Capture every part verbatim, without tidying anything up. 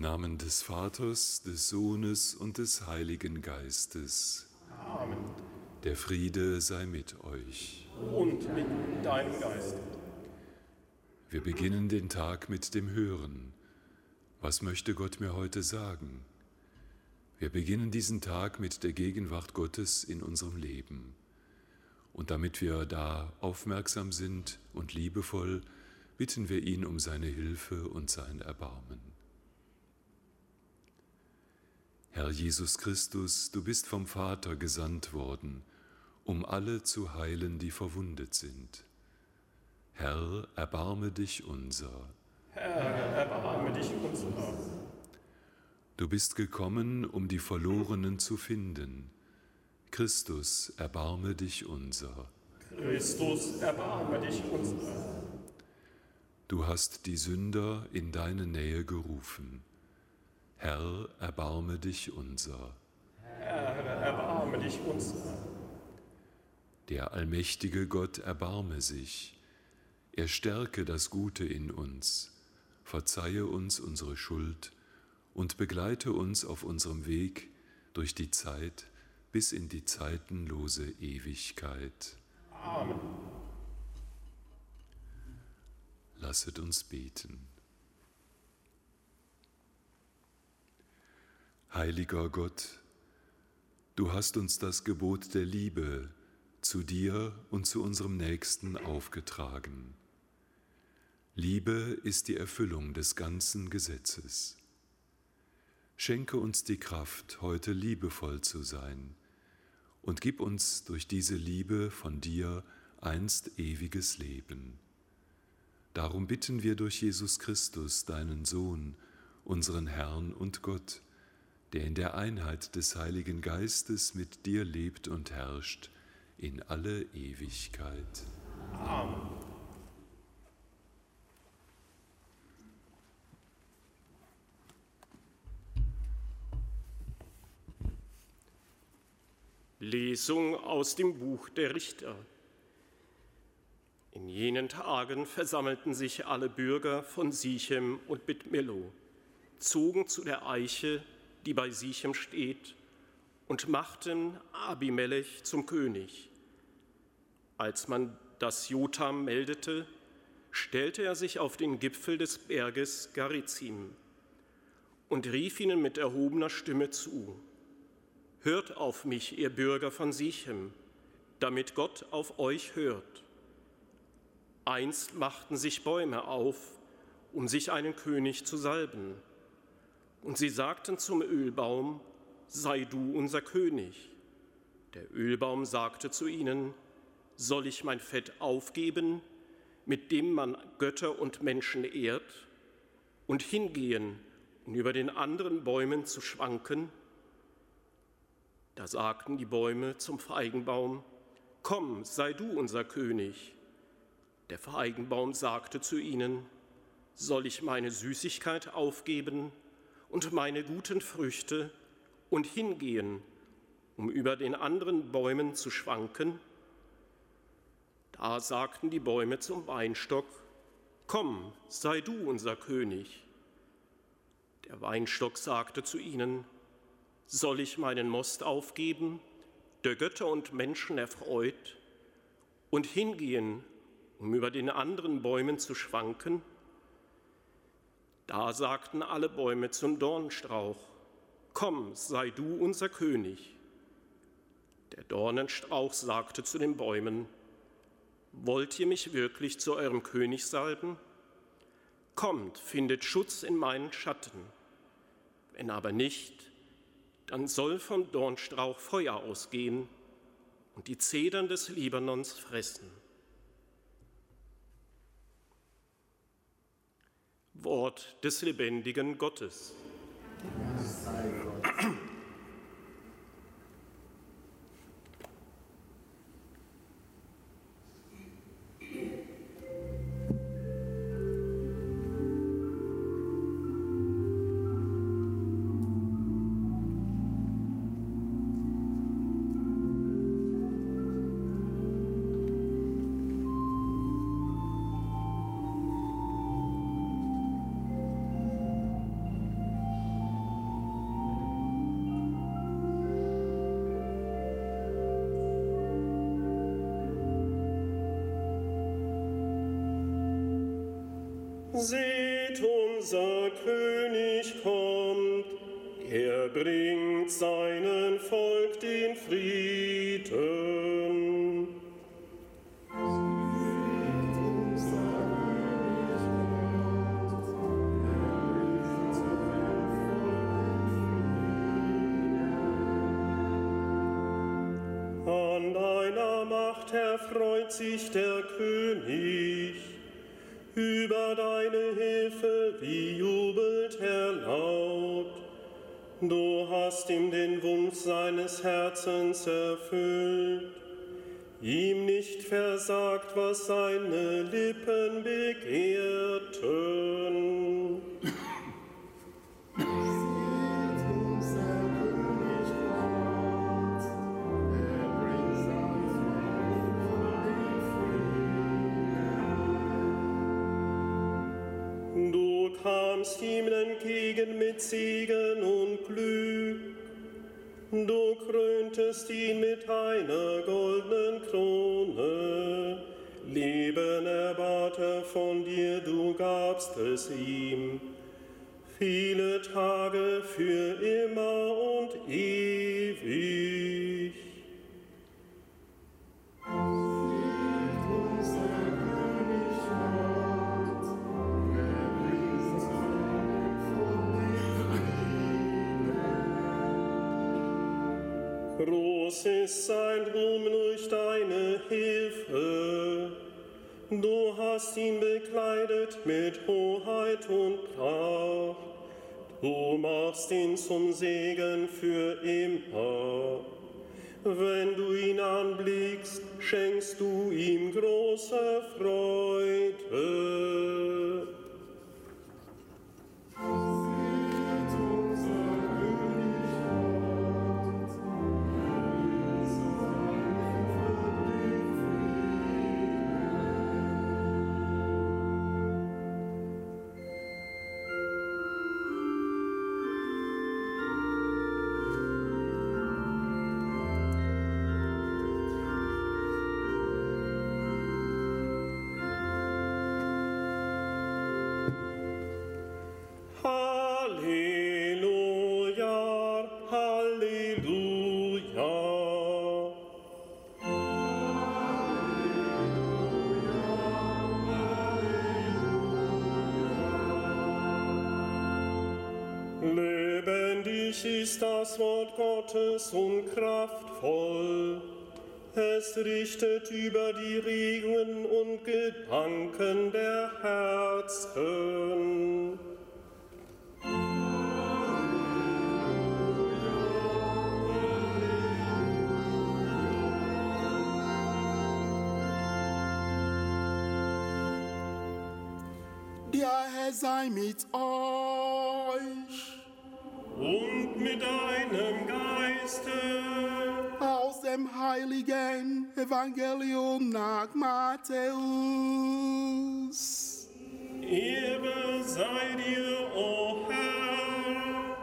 Namen des Vaters, des Sohnes und des Heiligen Geistes. Amen. Der Friede sei mit euch. Und mit deinem Geist. Wir beginnen den Tag mit dem Hören. Was möchte Gott mir heute sagen? Wir beginnen diesen Tag mit der Gegenwart Gottes in unserem Leben. Und damit wir da aufmerksam sind und liebevoll, bitten wir ihn um seine Hilfe und sein Erbarmen. Herr Jesus Christus, du bist vom Vater gesandt worden, um alle zu heilen, die verwundet sind. Herr, erbarme dich unser. Herr, erbarme dich unser. Du bist gekommen, um die Verlorenen zu finden. Christus, erbarme dich unser. Christus, erbarme dich unser. Du hast die Sünder in deine Nähe gerufen. Herr, erbarme dich unser. Herr, erbarme dich unser. Der allmächtige Gott erbarme sich. Er stärke das Gute in uns, verzeihe uns unsere Schuld und begleite uns auf unserem Weg durch die Zeit bis in die zeitenlose Ewigkeit. Amen. Lasset uns beten. Heiliger Gott, du hast uns das Gebot der Liebe zu dir und zu unserem Nächsten aufgetragen. Liebe ist die Erfüllung des ganzen Gesetzes. Schenke uns die Kraft, heute liebevoll zu sein, und gib uns durch diese Liebe von dir einst ewiges Leben. Darum bitten wir durch Jesus Christus, deinen Sohn, unseren Herrn und Gott, der in der Einheit des Heiligen Geistes mit dir lebt und herrscht in alle Ewigkeit. Amen. Lesung aus dem Buch der Richter. In jenen Tagen versammelten sich alle Bürger von Sichem und Beth-Millo, zogen zu der Eiche, die bei Sichem steht, und machten Abimelech zum König. Als man das Jotham meldete, stellte er sich auf den Gipfel des Berges Garizim und rief ihnen mit erhobener Stimme zu: Hört auf mich, ihr Bürger von Sichem, damit Gott auf euch hört. Einst machten sich Bäume auf, um sich einen König zu salben. Und sie sagten zum Ölbaum: Sei du unser König. Der Ölbaum sagte zu ihnen: Soll ich mein Fett aufgeben, mit dem man Götter und Menschen ehrt, und hingehen, um über den anderen Bäumen zu schwanken? Da sagten die Bäume zum Feigenbaum: Komm, sei du unser König. Der Feigenbaum sagte zu ihnen: Soll ich meine Süßigkeit aufgeben und meine guten Früchte und hingehen, um über den anderen Bäumen zu schwanken? Da sagten die Bäume zum Weinstock: Komm, sei du unser König. Der Weinstock sagte zu ihnen: Soll ich meinen Most aufgeben, der Götter und Menschen erfreut, und hingehen, um über den anderen Bäumen zu schwanken? Da sagten alle Bäume zum Dornenstrauch: Komm, sei du unser König. Der Dornenstrauch sagte zu den Bäumen: Wollt ihr mich wirklich zu eurem König salben? Kommt, findet Schutz in meinen Schatten. Wenn aber nicht, dann soll vom Dornstrauch Feuer ausgehen und die Zedern des Libanons fressen. Wort des lebendigen Gottes. Dank sei Gott. Seht, unser König kommt, er bringt seinem Volk den Frieden. An deiner Macht erfreut sich der König, über deine Hilfe, wie jubelt er laut. Du hast ihm den Wunsch seines Herzens erfüllt, ihm nicht versagt, was seine Lippen begehrten. Du kamst ihm entgegen mit Segen und Glück, du kröntest ihn mit einer goldenen Krone. Leben erbat er von dir, du gabst es ihm, viele Tage für immer und ewig. Groß ist sein Ruhm durch deine Hilfe. Du hast ihn bekleidet mit Hoheit und Pracht. Du machst ihn zum Segen für immer. Wenn du ihn anblickst, schenkst du ihm große Freude. Ist das Wort Gottes und kraftvoll. Es richtet über die Regungen und Gedanken der Herzen. Der Herr sei mit euch. Und mit deinem Geiste. Aus dem heiligen Evangelium nach Matthäus. Ehre sei dir, o Herr.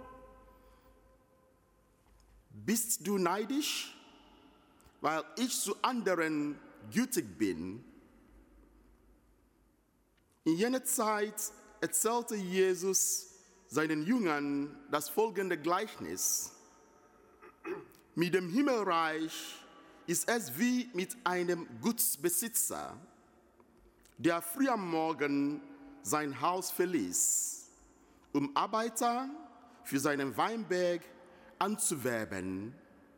Bist du neidisch, weil ich zu anderen gütig bin? In jener Zeit erzählte Jesus seinen Jüngern das folgende Gleichnis. Mit dem Himmelreich ist es wie mit einem Gutsbesitzer, der früh am Morgen sein Haus verließ, um Arbeiter für seinen Weinberg anzuwerben.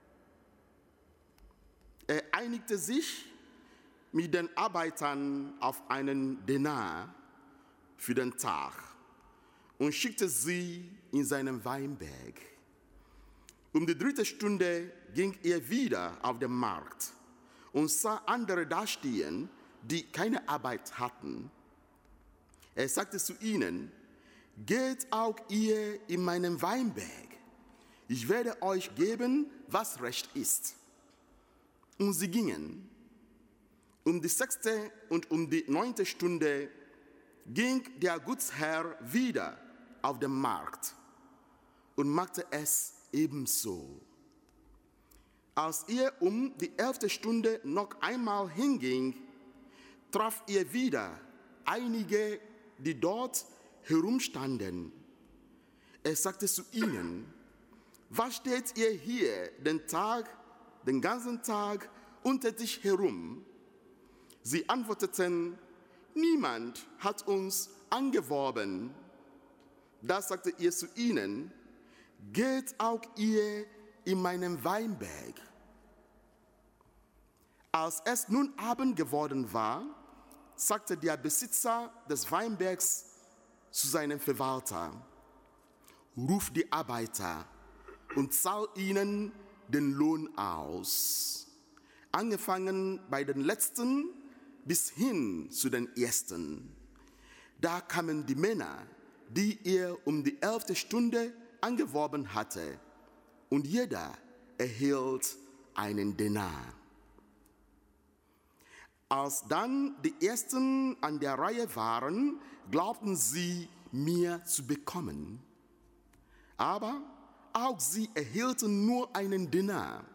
Er einigte sich mit den Arbeitern auf einen Denar für den Tag und schickte sie in seinen Weinberg. Um die dritte Stunde ging er wieder auf den Markt und sah andere dastehen, die keine Arbeit hatten. Er sagte zu ihnen: Geht auch ihr in meinen Weinberg. Ich werde euch geben, was recht ist. Und sie gingen. Um die sechste und um die neunte Stunde ging der Gutsherr wieder auf den Markt und machte es ebenso. Als er um die elfte Stunde noch einmal hinging, traf er wieder einige die dort herumstanden. Er sagte zu ihnen: Was steht ihr hier den Tag, den ganzen Tag unter dich herum? Sie antworteten: Niemand hat uns angeworben. Da sagte er zu ihnen: Geht auch ihr in meinen Weinberg. Als es nun Abend geworden war, sagte der Besitzer des Weinbergs zu seinem Verwalter: Ruf die Arbeiter und zahl ihnen den Lohn aus, angefangen bei den Letzten bis hin zu den Ersten. Da kamen die Männer, die er um die elfte Stunde angeworben hatte, und jeder erhielt einen Denar. Als dann die Ersten an der Reihe waren, glaubten sie, mehr zu bekommen. Aber auch sie erhielten nur einen Denar.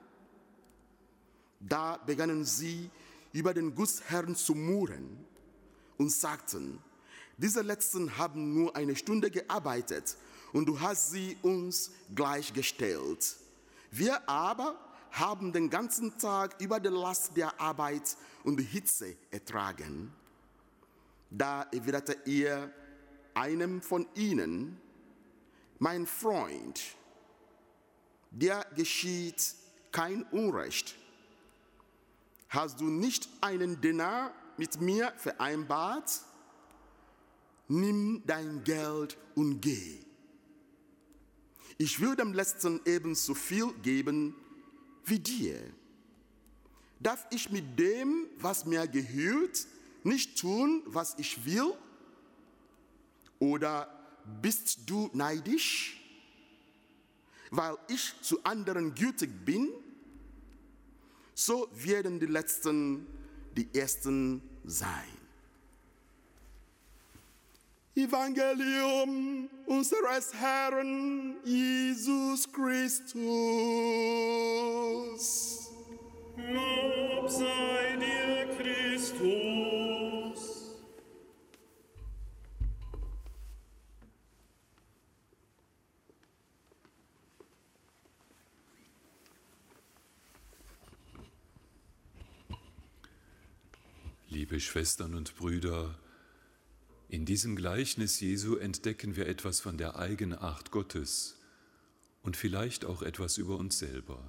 Da begannen sie, über den Gutsherrn zu murren und sagten: Diese Letzten haben nur eine Stunde gearbeitet und du hast sie uns gleichgestellt. Wir aber haben den ganzen Tag über die Last der Arbeit und die Hitze ertragen. Da erwiderte er einem von ihnen: Mein Freund, dir geschieht kein Unrecht. Hast du nicht einen Denar mit mir vereinbart? Nimm dein Geld und geh. Ich will dem Letzten ebenso viel geben wie dir. Darf ich mit dem, was mir gehört, nicht tun, was ich will? Oder bist du neidisch, weil ich zu anderen gütig bin? So werden die Letzten die Ersten sein. Evangelium unseres Herrn Jesus Christus. Lob sei dir, Christus. Liebe Schwestern und Brüder, in diesem Gleichnis Jesu entdecken wir etwas von der Eigenart Gottes und vielleicht auch etwas über uns selber.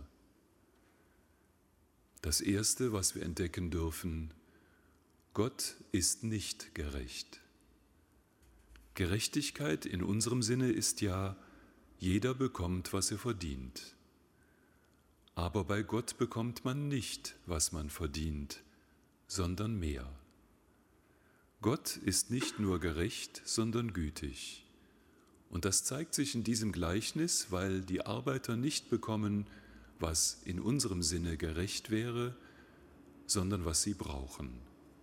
Das Erste, was wir entdecken dürfen: Gott ist nicht gerecht. Gerechtigkeit in unserem Sinne ist ja, jeder bekommt, was er verdient. Aber bei Gott bekommt man nicht, was man verdient, sondern mehr. Gott ist nicht nur gerecht, sondern gütig. Und das zeigt sich in diesem Gleichnis, weil die Arbeiter nicht bekommen, was in unserem Sinne gerecht wäre, sondern was sie brauchen.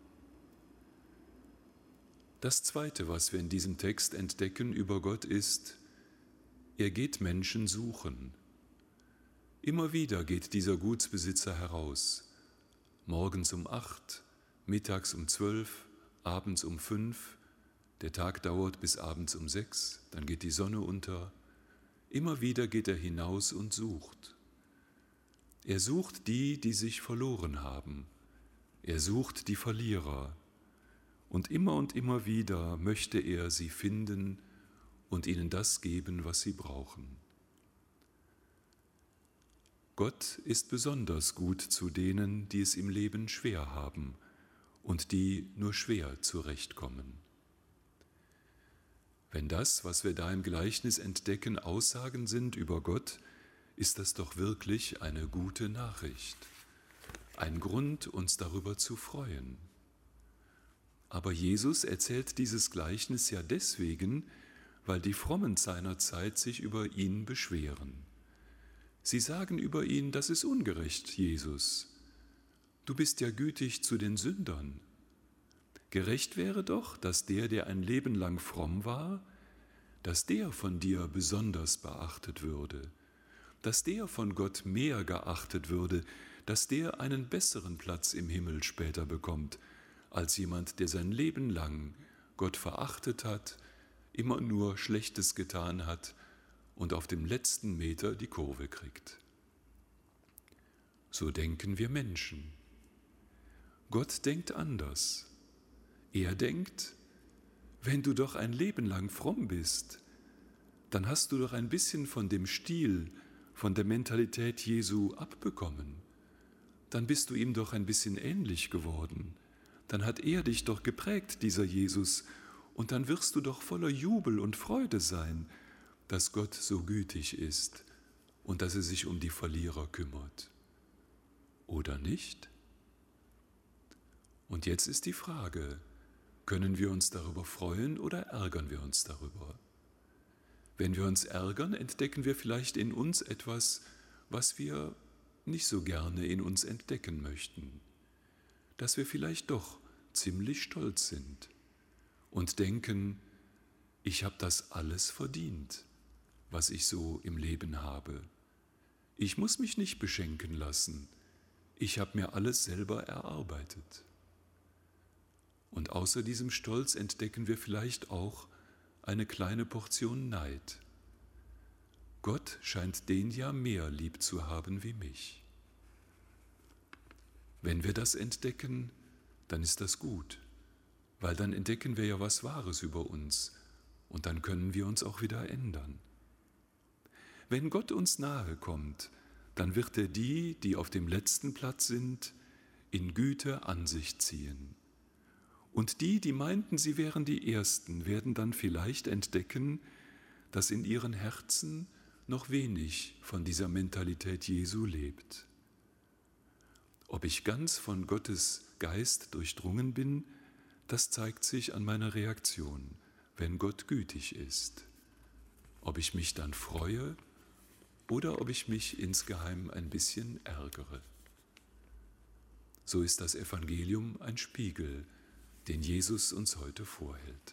Das Zweite, was wir in diesem Text entdecken über Gott, ist: Er geht Menschen suchen. Immer wieder geht dieser Gutsbesitzer heraus, morgens um acht, mittags um zwölf, abends um fünf, der Tag dauert bis abends um sechs, dann geht die Sonne unter. Immer wieder geht er hinaus und sucht. Er sucht die, die sich verloren haben. Er sucht die Verlierer. Und immer und immer wieder möchte er sie finden und ihnen das geben, was sie brauchen. Gott ist besonders gut zu denen, die es im Leben schwer haben und die nur schwer zurechtkommen. Wenn das, was wir da im Gleichnis entdecken, Aussagen sind über Gott, ist das doch wirklich eine gute Nachricht, ein Grund, uns darüber zu freuen. Aber Jesus erzählt dieses Gleichnis ja deswegen, weil die Frommen seiner Zeit sich über ihn beschweren. Sie sagen über ihn: Das ist ungerecht, Jesus. Du bist ja gütig zu den Sündern. Gerecht wäre doch, dass der, der ein Leben lang fromm war, dass der von dir besonders beachtet würde, dass der von Gott mehr geachtet würde, dass der einen besseren Platz im Himmel später bekommt, als jemand, der sein Leben lang Gott verachtet hat, immer nur Schlechtes getan hat und auf dem letzten Meter die Kurve kriegt. So denken wir Menschen. Gott denkt anders. Er denkt, wenn du doch ein Leben lang fromm bist, dann hast du doch ein bisschen von dem Stil, von der Mentalität Jesu abbekommen. Dann bist du ihm doch ein bisschen ähnlich geworden. Dann hat er dich doch geprägt, dieser Jesus, und dann wirst du doch voller Jubel und Freude sein, dass Gott so gütig ist und dass er sich um die Verlierer kümmert. Oder nicht? Und jetzt ist die Frage, können wir uns darüber freuen oder ärgern wir uns darüber? Wenn wir uns ärgern, entdecken wir vielleicht in uns etwas, was wir nicht so gerne in uns entdecken möchten. Dass wir vielleicht doch ziemlich stolz sind und denken, ich habe das alles verdient, was ich so im Leben habe. Ich muss mich nicht beschenken lassen. Ich habe mir alles selber erarbeitet. Und außer diesem Stolz entdecken wir vielleicht auch eine kleine Portion Neid. Gott scheint den ja mehr lieb zu haben wie mich. Wenn wir das entdecken, dann ist das gut, weil dann entdecken wir ja was Wahres über uns und dann können wir uns auch wieder ändern. Wenn Gott uns nahe kommt, dann wird er die, die auf dem letzten Platz sind, in Güte an sich ziehen. Und die, die meinten, sie wären die Ersten, werden dann vielleicht entdecken, dass in ihren Herzen noch wenig von dieser Mentalität Jesu lebt. Ob ich ganz von Gottes Geist durchdrungen bin, das zeigt sich an meiner Reaktion, wenn Gott gütig ist. Ob ich mich dann freue oder ob ich mich insgeheim ein bisschen ärgere. So ist das Evangelium ein Spiegel, den Jesus uns heute vorhält.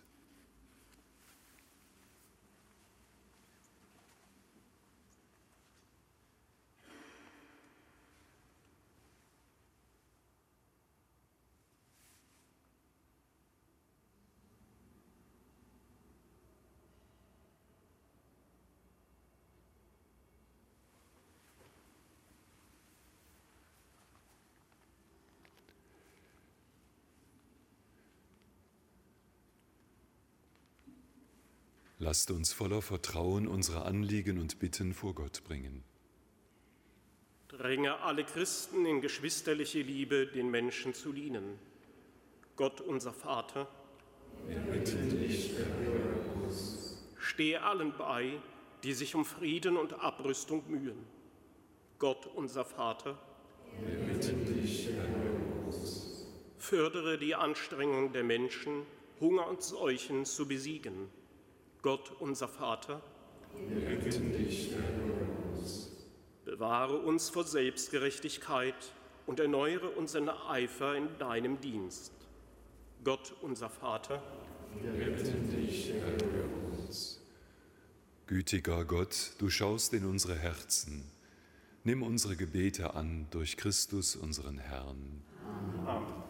Lasst uns voller Vertrauen unsere Anliegen und Bitten vor Gott bringen. Dränge alle Christen in geschwisterliche Liebe, den Menschen zu dienen. Gott, unser Vater, wir bitten dich, erhöre uns. Stehe allen bei, die sich um Frieden und Abrüstung mühen. Gott, unser Vater, wir bitten dich, erhöre uns. Fördere die Anstrengung der Menschen, Hunger und Seuchen zu besiegen. Gott, unser Vater, wir bitten dich, erhöre uns. Bewahre uns vor Selbstgerechtigkeit und erneuere unseren Eifer in deinem Dienst. Gott, unser Vater, wir bitten dich, erhöre uns. Gütiger Gott, du schaust in unsere Herzen. Nimm unsere Gebete an durch Christus, unseren Herrn. Amen.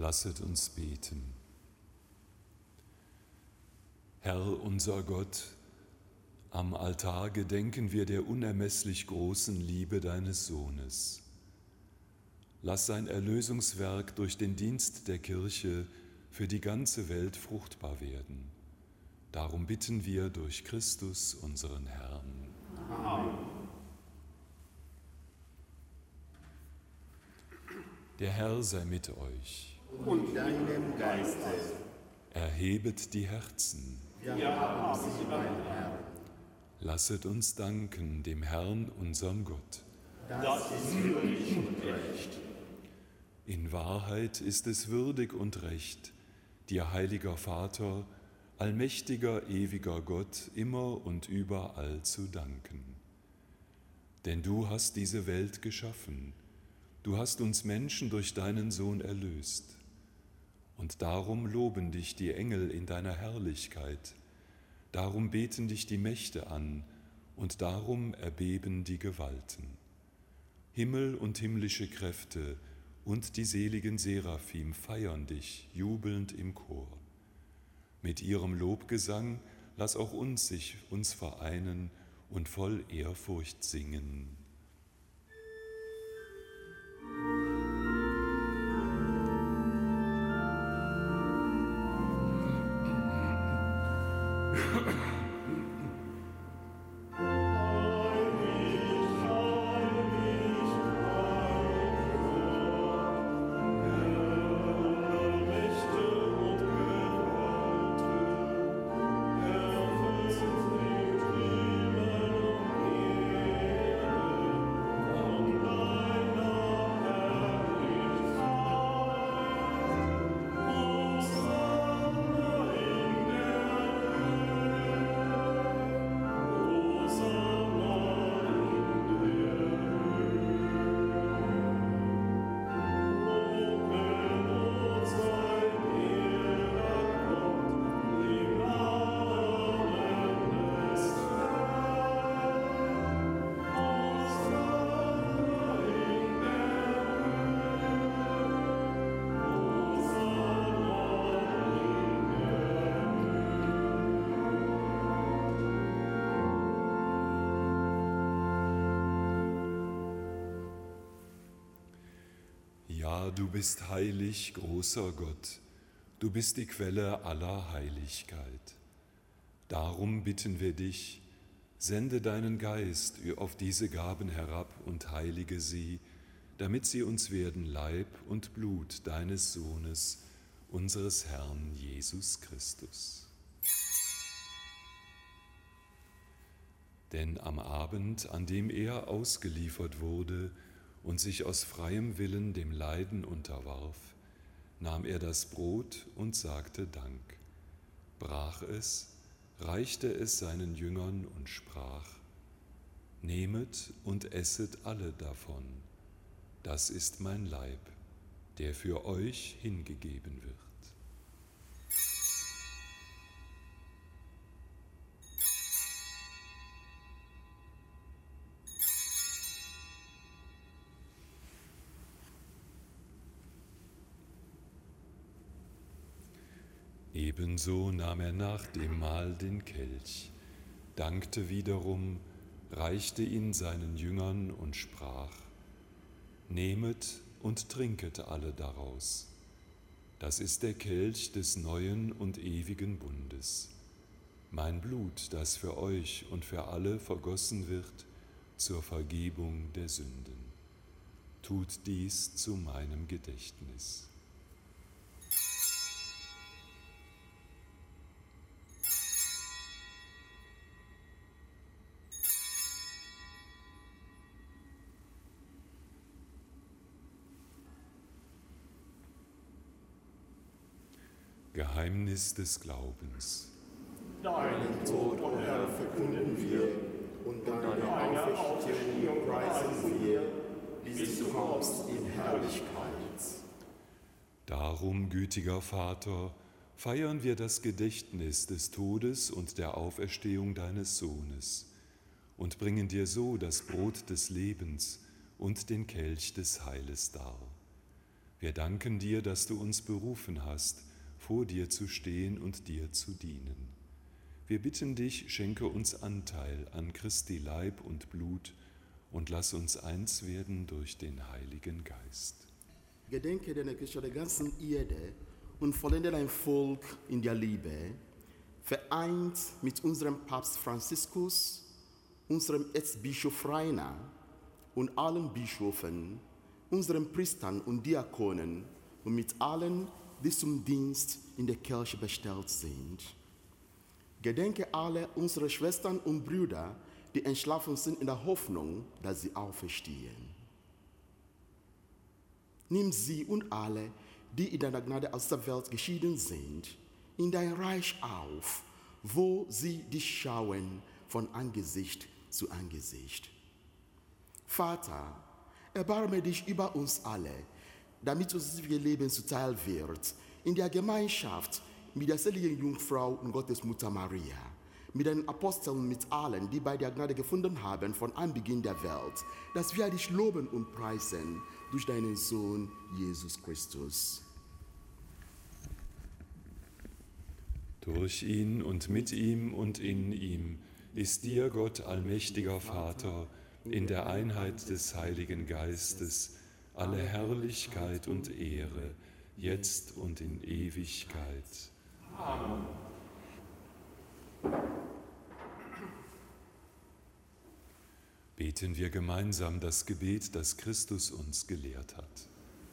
Lasset uns beten. Herr unser Gott, am Altar gedenken wir der unermesslich großen Liebe deines Sohnes. Lass sein Erlösungswerk durch den Dienst der Kirche für die ganze Welt fruchtbar werden. Darum bitten wir durch Christus, unseren Herrn. Amen. Der Herr sei mit euch. Und deinem Geiste. Erhebet die Herzen. Wir haben sie beim Herrn. Lasset uns danken dem Herrn, unserem Gott. Das ist würdig und recht. In Wahrheit ist es würdig und recht, dir, heiliger Vater, allmächtiger, ewiger Gott, immer und überall zu danken. Denn du hast diese Welt geschaffen, du hast uns Menschen durch deinen Sohn erlöst. Und darum loben dich die Engel in deiner Herrlichkeit, darum beten dich die Mächte an und darum erbeben die Gewalten. Himmel und himmlische Kräfte und die seligen Seraphim feiern dich, jubelnd im Chor. Mit ihrem Lobgesang lass auch uns sich uns vereinen und voll Ehrfurcht singen. Ja, du bist heilig, großer Gott, du bist die Quelle aller Heiligkeit. Darum bitten wir dich, sende deinen Geist auf diese Gaben herab und heilige sie, damit sie uns werden Leib und Blut deines Sohnes, unseres Herrn Jesus Christus. Denn am Abend, an dem er ausgeliefert wurde und sich aus freiem Willen dem Leiden unterwarf, nahm er das Brot und sagte Dank, brach es, reichte es seinen Jüngern und sprach: Nehmet und esset alle davon, das ist mein Leib, der für euch hingegeben wird. Ebenso nahm er nach dem Mahl den Kelch, dankte wiederum, reichte ihn seinen Jüngern und sprach: Nehmet und trinket alle daraus. Das ist der Kelch des neuen und ewigen Bundes, mein Blut, das für euch und für alle vergossen wird zur Vergebung der Sünden. Tut dies zu meinem Gedächtnis. Geheimnis des Glaubens. Deinen Tod, o Herr, verkünden wir, und deine Auferstehung preisen wir, bis du kommst in Herrlichkeit. Darum, gütiger Vater, feiern wir das Gedächtnis des Todes und der Auferstehung deines Sohnes und bringen dir so das Brot des Lebens und den Kelch des Heiles dar. Wir danken dir, dass du uns berufen hast, vor dir zu stehen und dir zu dienen. Wir bitten dich, schenke uns Anteil an Christi Leib und Blut und lass uns eins werden durch den Heiligen Geist. Gedenke deiner Kirche der ganzen Erde und vollende dein Volk in der Liebe, vereint mit unserem Papst Franziskus, unserem Erzbischof Rainer und allen Bischöfen, unseren Priestern und Diakonen und mit allen, die zum Dienst in der Kirche bestellt sind. Gedenke alle unsere Schwestern und Brüder, die entschlafen sind in der Hoffnung, dass sie auferstehen. Nimm sie und alle, die in deiner Gnade aus der Welt geschieden sind, in dein Reich auf, wo sie dich schauen von Angesicht zu Angesicht. Vater, erbarme dich über uns alle, damit uns das Leben zuteil wird, in der Gemeinschaft mit der seligen Jungfrau und Gottesmutter Maria, mit den Aposteln, mit allen, die bei der Gnade gefunden haben von Anbeginn der Welt, dass wir dich loben und preisen durch deinen Sohn Jesus Christus. Durch ihn und mit ihm und in ihm ist dir, Gott, allmächtiger Vater, in der Einheit des Heiligen Geistes, alle Herrlichkeit und Ehre, jetzt und in Ewigkeit. Amen. Beten wir gemeinsam das Gebet, das Christus uns gelehrt hat.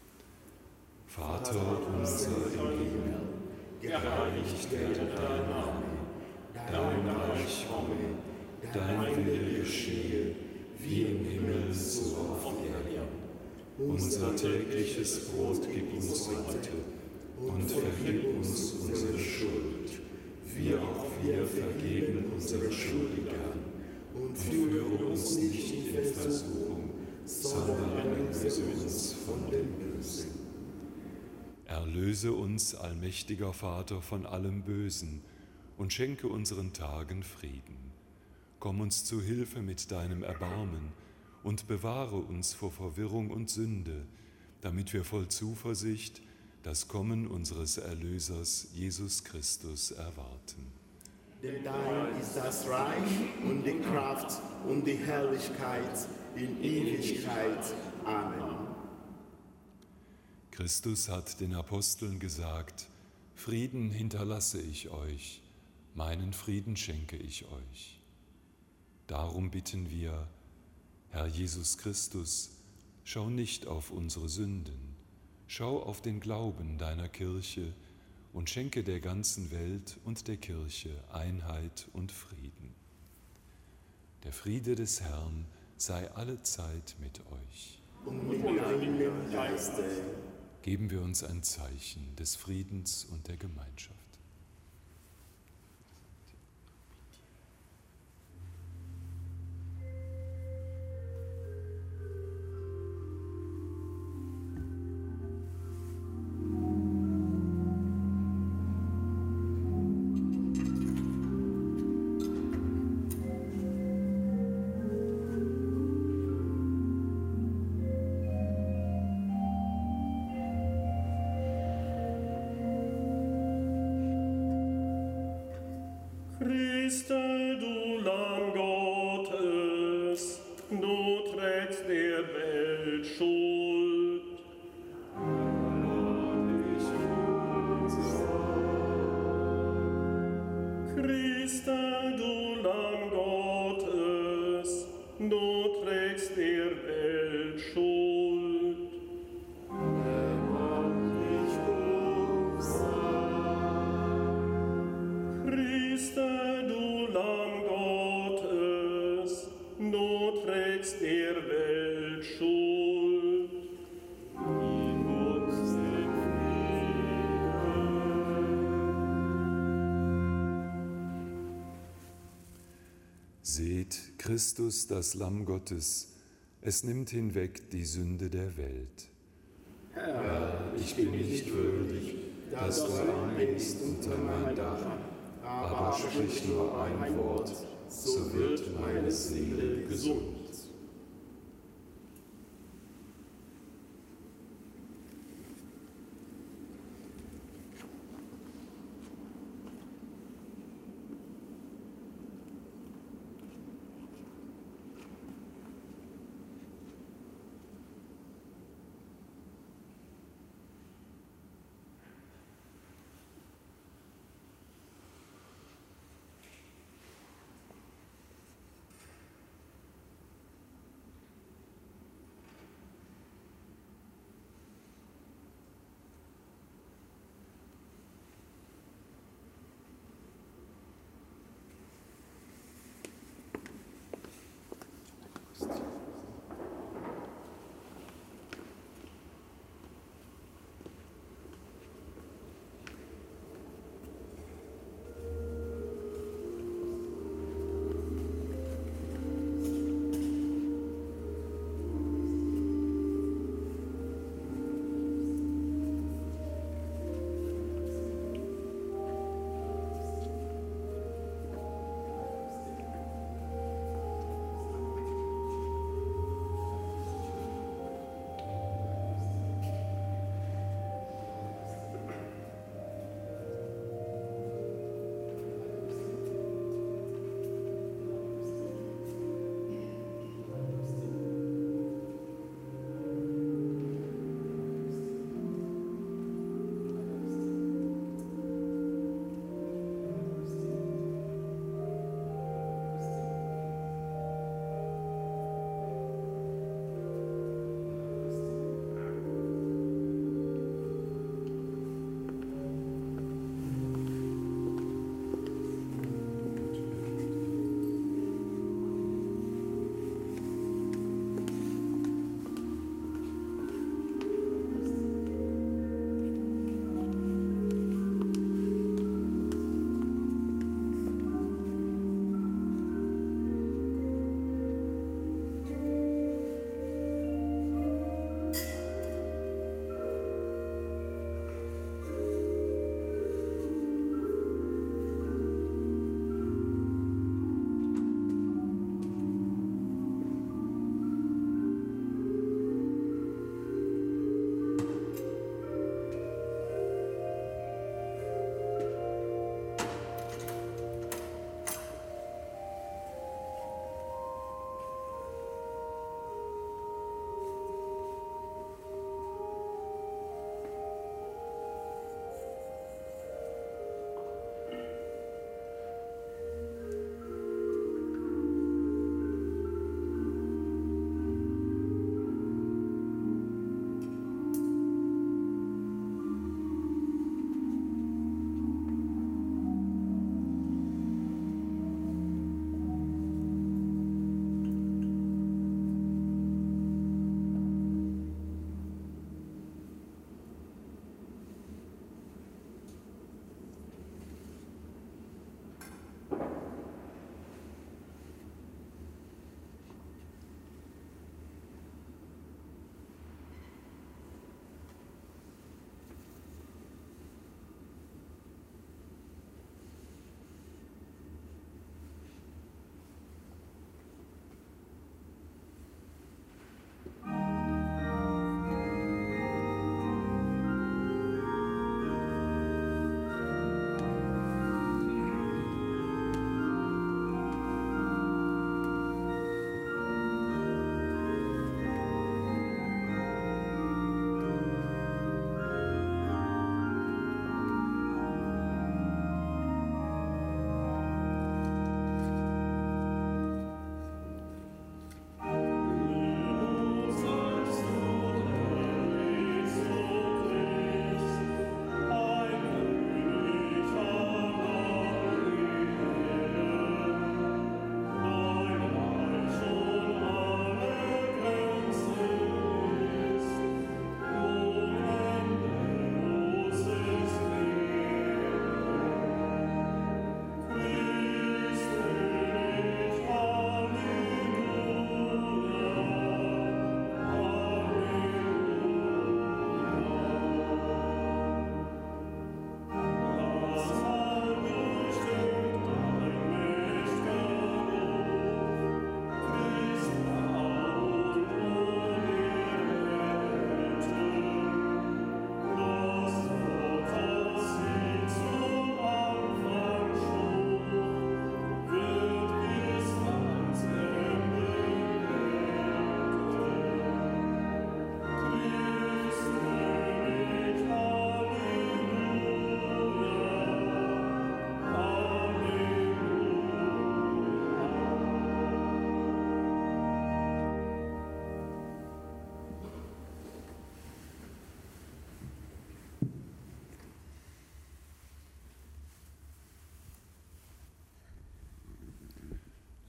Vater unser im Himmel, geheiligt werde dein Name, dein Reich komme, dein Wille geschehe, wie im Himmel so auf Erden. Unser tägliches Brot gib uns heute und vergib uns unsere Schuld, wie auch wir vergeben unsere Schuldigern. Und führe uns nicht in Versuchung, sondern erlöse uns von dem Bösen. Erlöse uns, allmächtiger Vater, von allem Bösen und schenke unseren Tagen Frieden. Komm uns zu Hilfe mit deinem Erbarmen und bewahre uns vor Verwirrung und Sünde, damit wir voll Zuversicht das Kommen unseres Erlösers Jesus Christus erwarten. Denn dein ist das Reich und die Kraft und die Herrlichkeit in Ewigkeit. Amen. Christus hat den Aposteln gesagt: Frieden hinterlasse ich euch, meinen Frieden schenke ich euch. Darum bitten wir, Herr Jesus Christus, schau nicht auf unsere Sünden, schau auf den Glauben deiner Kirche und schenke der ganzen Welt und der Kirche Einheit und Frieden. Der Friede des Herrn sei allezeit mit euch. Und mit deinem Geiste. Geben wir uns ein Zeichen des Friedens und der Gemeinschaft. Seht Christus, das Lamm Gottes, es nimmt hinweg die Sünde der Welt. Herr, ich bin nicht würdig, dass du eindringst unter mein Dach, aber sprich nur ein Wort, so wird meine Seele gesund.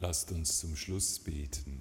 Lasst uns zum Schluss beten.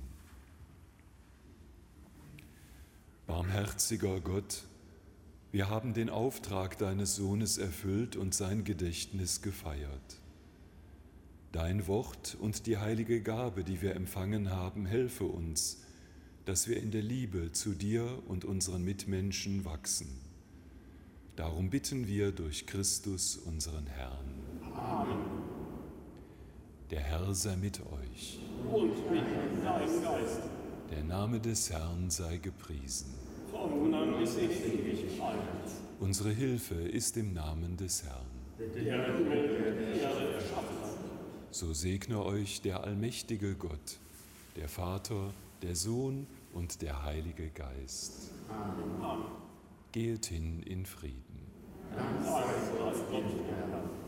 Barmherziger Gott, wir haben den Auftrag deines Sohnes erfüllt und sein Gedächtnis gefeiert. Dein Wort und die heilige Gabe, die wir empfangen haben, helfe uns, dass wir in der Liebe zu dir und unseren Mitmenschen wachsen. Darum bitten wir durch Christus, unseren Herrn. Amen. Der Herr sei mit euch. Und mit deinem Geist. Der Name des Herrn sei gepriesen. Von nun an bis in Ewigkeit. Unsere Hilfe ist im Namen des Herrn. Der Himmel und Erde erschaffen hat. So segne euch der allmächtige Gott, der Vater, der Sohn und der Heilige Geist. Amen. Geht hin in Frieden. Dank sei Gott, Herr.